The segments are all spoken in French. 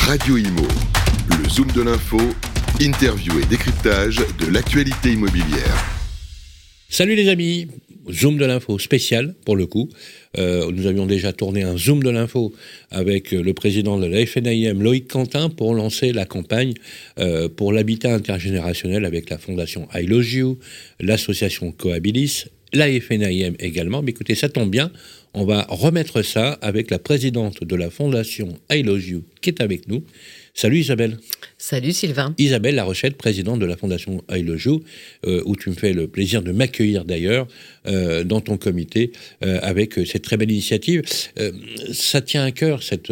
Radio Imo, le Zoom de l'info, interview et décryptage de l'actualité immobilière. Salut les amis, Zoom de l'info spécial pour le coup. Nous avions déjà tourné un Zoom de l'info avec le président de la FNAIM, Loïc Quentin, pour lancer la campagne pour l'habitat intergénérationnel avec la fondation I Love You, l'association Cohabilis, la FNAIM également. Mais écoutez, ça tombe bien, on va remettre ça avec la présidente de la fondation I Love You qui est avec nous. Salut Isabelle. Salut Sylvain. Isabelle Larochette, présidente de la fondation I Love You, où tu me fais le plaisir de m'accueillir d'ailleurs dans ton comité avec cette très belle initiative. Ça tient à cœur cette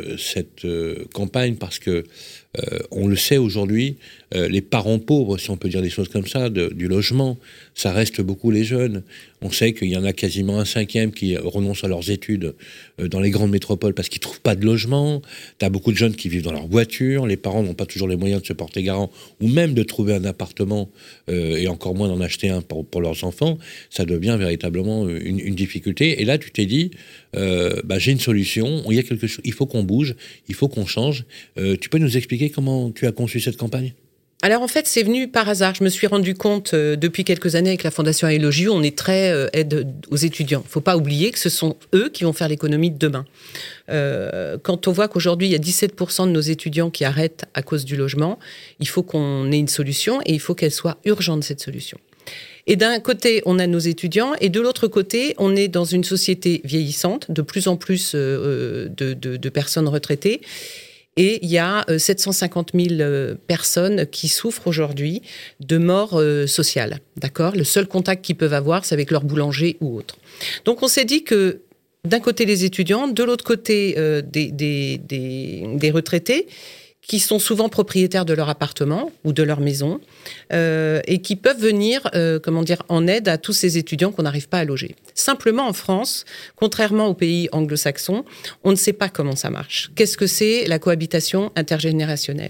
campagne parce que on le sait aujourd'hui, les parents pauvres, si on peut dire des choses comme ça, du logement, ça reste beaucoup les jeunes. On sait qu'il y en a quasiment un cinquième qui renoncent à leurs études dans les grandes métropoles parce qu'ils ne trouvent pas de logement. Tu as beaucoup de jeunes qui vivent dans leur voiture. Les parents n'ont pas toujours les moyens de se porter garant ou même de trouver un appartement et encore moins d'en acheter un pour leurs enfants. Ça devient véritablement une difficulté. Et là, tu t'es dit, j'ai une solution, il y a quelque chose, il faut qu'on bouge, il faut qu'on change. Tu peux nous expliquer comment tu as conçu cette campagne ? Alors en fait, c'est venu par hasard. Je me suis rendu compte depuis quelques années avec la Fondation I Love You, on est très aide aux étudiants. Il ne faut pas oublier que ce sont eux qui vont faire l'économie de demain. Quand on voit qu'aujourd'hui, il y a 17% de nos étudiants qui arrêtent à cause du logement, il faut qu'on ait une solution et il faut qu'elle soit urgente, cette solution. Et d'un côté, on a nos étudiants, et de l'autre côté, on est dans une société vieillissante, de plus en plus de personnes retraitées. Et il y a 750 000 personnes qui souffrent aujourd'hui de mort sociale. D'accord ? Le seul contact qu'ils peuvent avoir, c'est avec leur boulanger ou autre. Donc on s'est dit que d'un côté les étudiants, de l'autre côté des retraités, qui sont souvent propriétaires de leur appartement ou de leur maison et qui peuvent venir en aide à tous ces étudiants qu'on n'arrive pas à loger. Simplement, en France, contrairement aux pays anglo-saxons, on ne sait pas comment ça marche. Qu'est-ce que c'est la cohabitation intergénérationnelle ?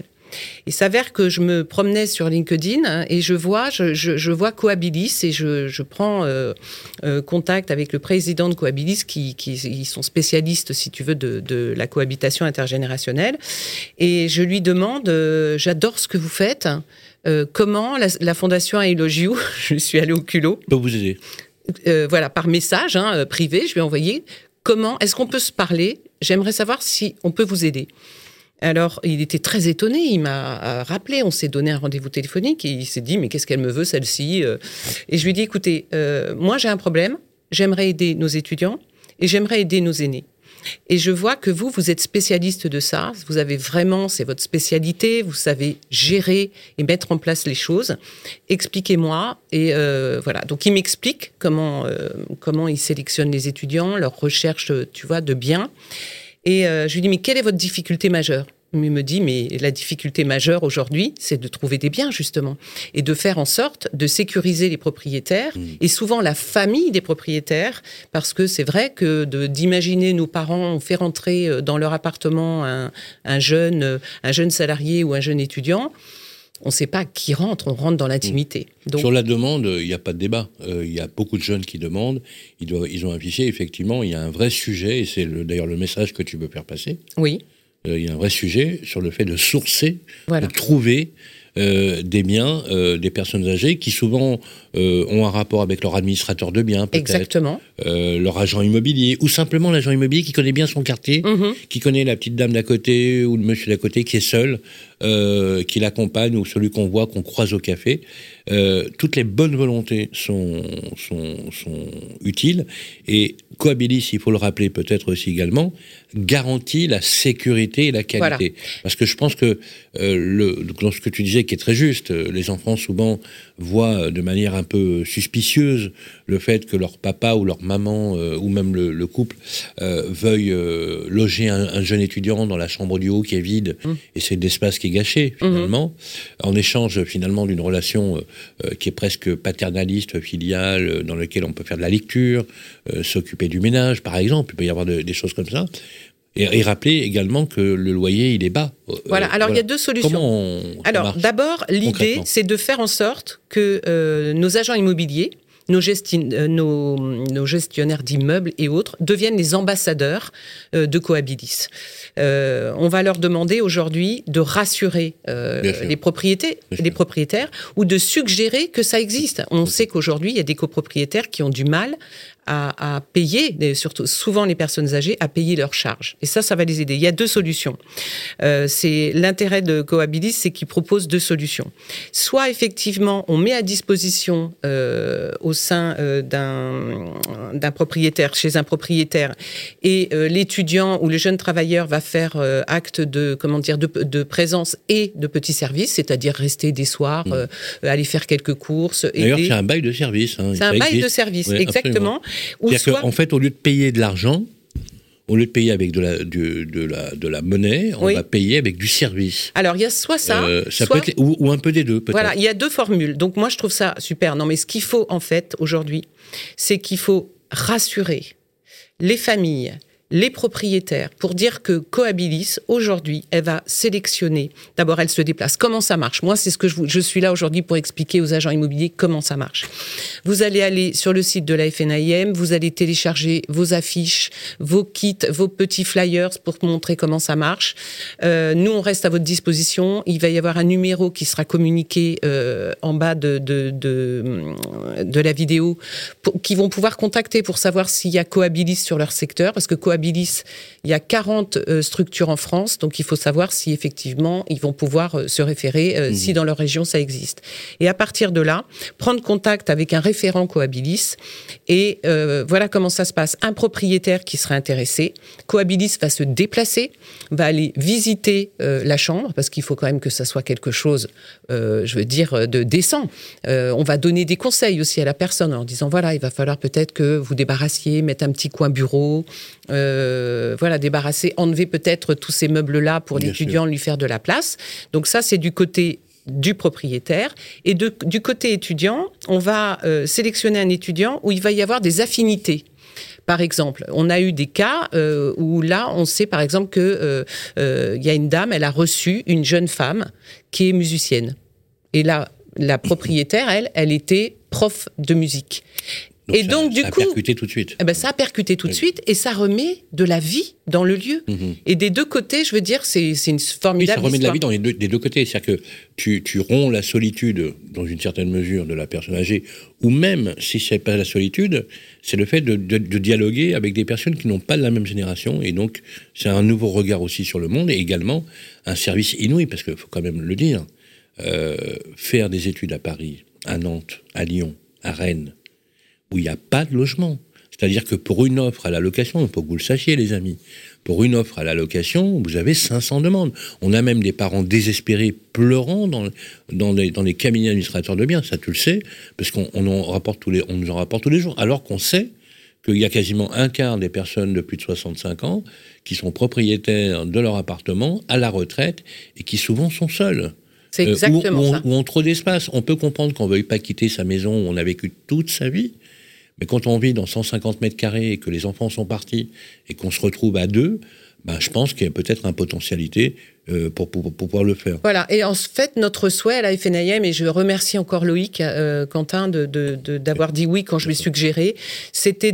Il s'avère que je me promenais sur LinkedIn et je vois Cohabilis et je prends contact avec le président de Cohabilis qui sont spécialistes, si tu veux, de la cohabitation intergénérationnelle. Et je lui demande, j'adore ce que vous faites, comment la fondation I Love You, je suis allée au culot. Peut vous aider. Par message privé, je lui ai envoyé, comment est-ce qu'on peut se parler ? J'aimerais savoir si on peut vous aider. Alors, il était très étonné, il m'a rappelé, on s'est donné un rendez-vous téléphonique et il s'est dit, mais qu'est-ce qu'elle me veut, celle-ci ? Et je lui ai dit, écoutez, moi j'ai un problème, j'aimerais aider nos étudiants et j'aimerais aider nos aînés. Et je vois que vous êtes spécialiste de ça, vous avez vraiment, c'est votre spécialité, vous savez gérer et mettre en place les choses. Expliquez-moi. Et voilà, donc il m'explique comment il sélectionne les étudiants, leur recherche, tu vois, de biens. Et je lui dis, mais quelle est votre difficulté majeure ? Il me dit, mais la difficulté majeure aujourd'hui, c'est de trouver des biens, justement, et de faire en sorte de sécuriser les propriétaires, et souvent la famille des propriétaires, parce que c'est vrai que d'imaginer nos parents faire entrer dans leur appartement un jeune salarié ou un jeune étudiant, on ne sait pas qui rentre, on rentre dans l'intimité. Donc, sur la demande, il n'y a pas de débat. Il y a beaucoup de jeunes qui demandent, ils ont un fichier, effectivement, il y a un vrai sujet, et c'est d'ailleurs le message que tu veux faire passer. Oui. Il y a un vrai sujet sur le fait de sourcer, voilà. De trouver des biens, des personnes âgées qui souvent ont un rapport avec leur administrateur de biens, peut-être. Exactement. Leur agent immobilier, ou simplement l'agent immobilier qui connaît bien son quartier, qui connaît la petite dame d'à côté ou le monsieur d'à côté qui est seul, qui l'accompagne, ou celui qu'on voit, qu'on croise au café. Toutes les bonnes volontés sont utiles, et Cohabilis, il faut le rappeler peut-être aussi également, garantit la sécurité et la qualité. Voilà. Parce que je pense que dans ce que tu disais, qui est très juste, les enfants souvent voient de manière un peu suspicieuse le fait que leur papa ou leur maman, ou même le couple, veuille loger un jeune étudiant dans la chambre du haut qui est vide, et c'est de l'espace qui est gâché, finalement, en échange, finalement, d'une relation qui est presque paternaliste, filiale, dans laquelle on peut faire de la lecture, s'occuper du ménage, par exemple. Il peut y avoir des choses comme ça. Et rappeler également que le loyer, il est bas. Voilà, alors il y a deux solutions. Alors d'abord, l'idée, c'est de faire en sorte que nos agents immobiliers, nos gestionnaires d'immeubles et autres deviennent les ambassadeurs de Cohabilis. On va leur demander aujourd'hui de rassurer les propriétaires ou de suggérer que ça existe. On sait qu'aujourd'hui, il y a des copropriétaires qui ont du mal à payer, surtout souvent les personnes âgées, à payer leurs charges. Et ça va les aider. Il y a 2 solutions. C'est l'intérêt de Cohabilis, c'est qu'il propose 2 solutions. Soit effectivement, on met à disposition au sein d'un propriétaire, chez un propriétaire, et l'étudiant ou le jeune travailleur va faire acte de présence et de petits services, c'est-à-dire rester des soirs, aller faire quelques courses. D'ailleurs, c'est un bail de service. C'est un bail de service, oui, exactement. C'est-à-dire qu'en fait, au lieu de payer de l'argent, au lieu de payer avec de la monnaie, on va payer avec du service. Alors, il y a soit ça, peut être, ou un peu des deux, peut-être. Voilà, il y a 2 formules. Donc, moi, je trouve ça super. Non, mais ce qu'il faut, en fait, aujourd'hui, c'est qu'il faut rassurer les familles, les propriétaires, pour dire que Cohabilis, aujourd'hui, elle va sélectionner. D'abord, elle se déplace. Comment ça marche ? Moi, c'est ce que je suis là aujourd'hui pour expliquer aux agents immobiliers comment ça marche. Vous allez aller sur le site de la FNAIM, vous allez télécharger vos affiches, vos kits, vos petits flyers pour montrer comment ça marche. Nous, on reste à votre disposition. Il va y avoir un numéro qui sera communiqué en bas de la vidéo, qui vont pouvoir contacter pour savoir s'il y a Cohabilis sur leur secteur, parce que Cohabilis, il y a 40 structures en France, donc il faut savoir si effectivement ils vont pouvoir se référer si dans leur région ça existe. Et à partir de là, prendre contact avec un référent Cohabilis et voilà comment ça se passe. Un propriétaire qui serait intéressé, Cohabilis va se déplacer, va aller visiter la chambre, parce qu'il faut quand même que ça soit quelque chose, de décent. On va donner des conseils aussi à la personne en disant voilà, il va falloir peut-être que vous débarrassiez, mettre un petit coin bureau, débarrasser, enlever peut-être tous ces meubles-là pour l'étudiant, lui faire de la place. Donc ça, c'est du côté du propriétaire. Et du côté étudiant, on va sélectionner un étudiant où il va y avoir des affinités. Par exemple, on a eu des cas où là, on sait par exemple que y a une dame, elle a reçu une jeune femme qui est musicienne. Et là, la propriétaire, elle était prof de musique. Donc ça a percuté tout de suite. Ça a percuté tout de suite et ça remet de la vie dans le lieu. Et des 2 côtés, je veux dire, c'est une formidable histoire. Ça remet de la vie des deux côtés. C'est-à-dire que tu romps la solitude, dans une certaine mesure, de la personne âgée, ou même, si ce n'est pas la solitude, c'est le fait de dialoguer avec des personnes qui n'ont pas la même génération. Et donc, c'est un nouveau regard aussi sur le monde et également un service inouï, parce qu'il faut quand même le dire, faire des études à Paris, à Nantes, à Lyon, à Rennes, où il n'y a pas de logement. C'est-à-dire que pour une offre à la location, pour que vous le sachiez les amis, pour une offre à la location, vous avez 500 demandes. On a même des parents désespérés pleurant dans les cabinets administrateurs de biens, ça tu le sais, parce qu'on nous en rapporte tous les jours, alors qu'on sait qu'il y a quasiment un quart des personnes de plus de 65 ans qui sont propriétaires de leur appartement à la retraite et qui souvent sont seuls. C'est exactement ça. Ou ont trop d'espace. On peut comprendre qu'on ne veuille pas quitter sa maison où on a vécu toute sa vie, mais quand on vit dans 150 mètres carrés et que les enfants sont partis et qu'on se retrouve à 2, je pense qu'il y a peut-être une potentialité pour pouvoir le faire. Voilà, et en fait, notre souhait à la FNAIM, et je remercie encore Loïc, Quentin, d'avoir dit oui quand je l'ai suggéré, c'était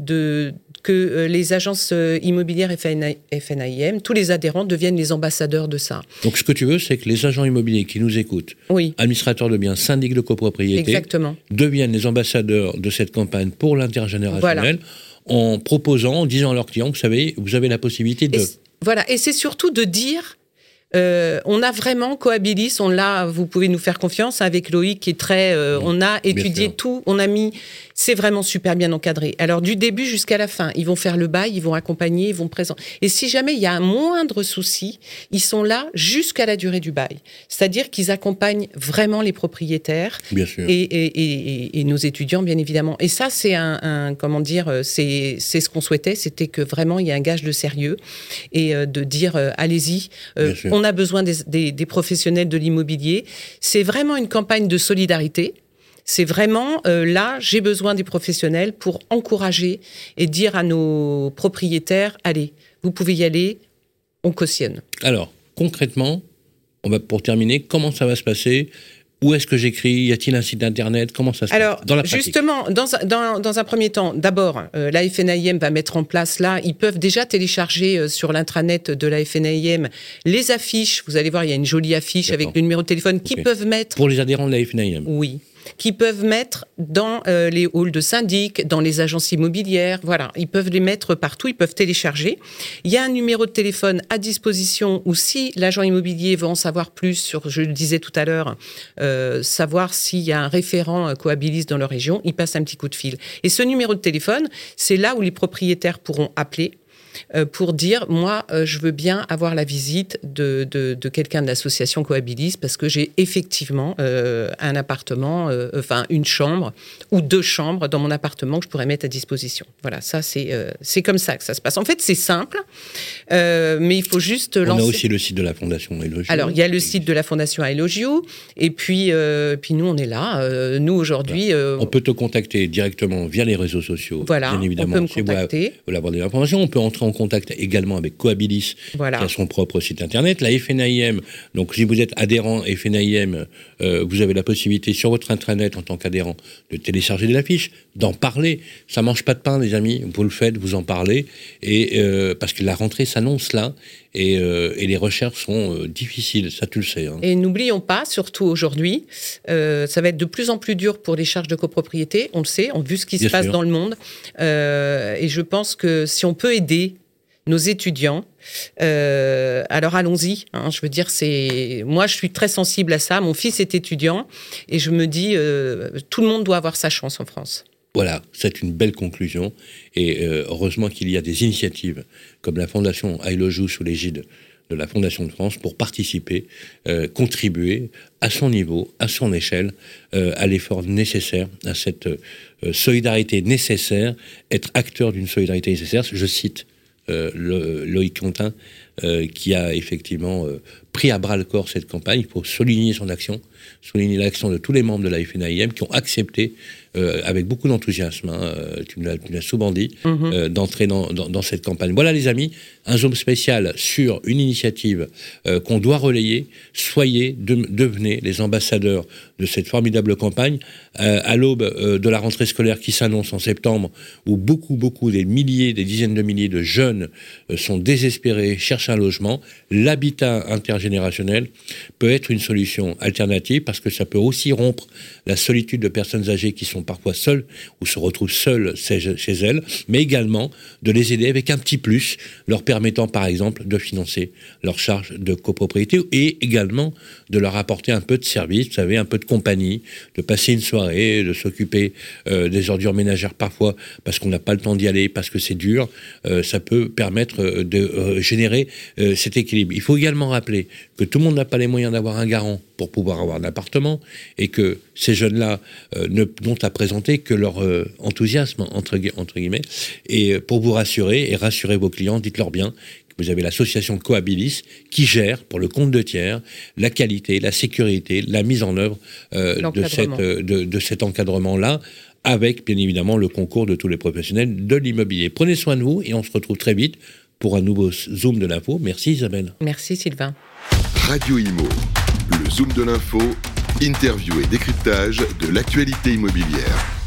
que les agences immobilières FNAIM, tous les adhérents deviennent les ambassadeurs de ça. Donc ce que tu veux, c'est que les agents immobiliers qui nous écoutent, administrateurs de biens, syndics de copropriété, deviennent les ambassadeurs de cette campagne pour l'intergénérationnel, en proposant, en disant à leurs clients, vous savez, vous avez la possibilité de... Et c'est surtout de dire... on a vraiment Cohabilis, vous pouvez nous faire confiance avec Loïc qui est très, on a étudié tout, on a mis, c'est vraiment super bien encadré. Alors du début jusqu'à la fin, ils vont faire le bail, ils vont accompagner, ils vont présenter. Et si jamais il y a un moindre souci, ils sont là jusqu'à la durée du bail. C'est-à-dire qu'ils accompagnent vraiment les propriétaires et nos étudiants bien évidemment. Et ça c'est c'est ce qu'on souhaitait, c'était que vraiment il y a un gage de sérieux et de dire allez-y. On a besoin des professionnels de l'immobilier. C'est vraiment une campagne de solidarité. C'est vraiment, là, j'ai besoin des professionnels pour encourager et dire à nos propriétaires, allez, vous pouvez y aller, on cautionne. Alors, concrètement, pour terminer, comment ça va se passer ? Où est-ce que j'écris? Y a-t-il un site internet? Comment ça se passe dans la pratique? Justement, dans un premier temps, d'abord, la FNAIM va mettre en place là, ils peuvent déjà télécharger sur l'intranet de la FNAIM les affiches. Vous allez voir, il y a une jolie affiche avec le numéro de téléphone qu'ils peuvent mettre. Pour les adhérents de la FNAIM? Oui. Qui peuvent mettre dans les halls de syndic, dans les agences immobilières, voilà, ils peuvent les mettre partout, ils peuvent télécharger. Il y a un numéro de téléphone à disposition où si l'agent immobilier veut en savoir plus sur, je le disais tout à l'heure, savoir s'il y a un référent Cohabilis dans leur région, il passe un petit coup de fil. Et ce numéro de téléphone, c'est là où les propriétaires pourront appeler pour dire, moi, je veux bien avoir la visite de quelqu'un de l'association Cohabilis parce que j'ai effectivement un appartement, une chambre ou 2 chambres dans mon appartement que je pourrais mettre à disposition. Voilà, ça, c'est comme ça que ça se passe. En fait, c'est simple, mais il faut juste lancer... On a aussi le site de la Fondation I Love You. Alors, il y a le site de la Fondation I Love You, et puis nous, on est là. Nous, aujourd'hui... On peut te contacter directement via les réseaux sociaux. Voilà, bien évidemment, on peut me contacter. Vous avoir des informations. On peut entrer en contact également avec Cohabilis, qui a son propre site internet. La FNAIM, donc si vous êtes adhérent FNAIM, vous avez la possibilité sur votre intranet en tant qu'adhérent de télécharger de l'affiche, d'en parler. Ça mange pas de pain, les amis. Vous le faites, vous en parlez, et parce que la rentrée s'annonce là. Et les recherches sont difficiles, ça tu le sais. Hein. Et n'oublions pas, surtout aujourd'hui, ça va être de plus en plus dur pour les charges de copropriété, on le sait, on a vu ce qui se passe dans le monde. Et je pense que si on peut aider nos étudiants, alors allons-y. Hein, je veux dire, moi je suis très sensible à ça, mon fils est étudiant, et je me dis, tout le monde doit avoir sa chance en France. Voilà, c'est une belle conclusion. Et heureusement qu'il y a des initiatives comme la Fondation I Love You sous l'égide de la Fondation de France pour participer, contribuer à son niveau, à son échelle, à l'effort nécessaire, à cette solidarité nécessaire, être acteur d'une solidarité nécessaire. Je cite Loïc Quentin, qui a effectivement pris à bras-le-corps cette campagne. Il faut souligner son action, souligner l'action de tous les membres de la FNAIM qui ont accepté avec beaucoup d'enthousiasme, tu me l'as souvent dit, d'entrer dans cette campagne. Voilà les amis, un Zoom spécial sur une initiative qu'on doit relayer. Devenez les ambassadeurs de cette formidable campagne à l'aube de la rentrée scolaire qui s'annonce en septembre, où beaucoup, des dizaines de milliers de jeunes sont désespérés, cherchent un logement. L'habitat intergénérationnel peut être une solution alternative parce que ça peut aussi rompre la solitude de personnes âgées qui sont parfois seules ou se retrouvent seules chez elles, mais également de les aider avec un petit plus, leur permettant par exemple de financer leurs charges de copropriété et également de leur apporter un peu de service, vous savez, un peu de compagnie, de passer une soirée, de s'occuper des ordures ménagères parfois parce qu'on n'a pas le temps d'y aller, parce que c'est dur. Ça peut permettre de générer cet équilibre. Il faut également rappeler que tout le monde n'a pas les moyens d'avoir un garant pour pouvoir avoir un appartement et que ces jeunes-là n'ont à présenter que leur enthousiasme, entre guillemets. Et pour vous rassurer et rassurer vos clients, dites-leur bien que vous avez l'association Cohabilis qui gère, pour le compte de tiers, la qualité, la sécurité, la mise en œuvre de cet encadrement-là, avec bien évidemment le concours de tous les professionnels de l'immobilier. Prenez soin de vous et on se retrouve très vite pour un nouveau Zoom de l'info. Merci Isabelle. Merci Sylvain. Radio Imo, le Zoom de l'info, interview et décryptage de l'actualité immobilière.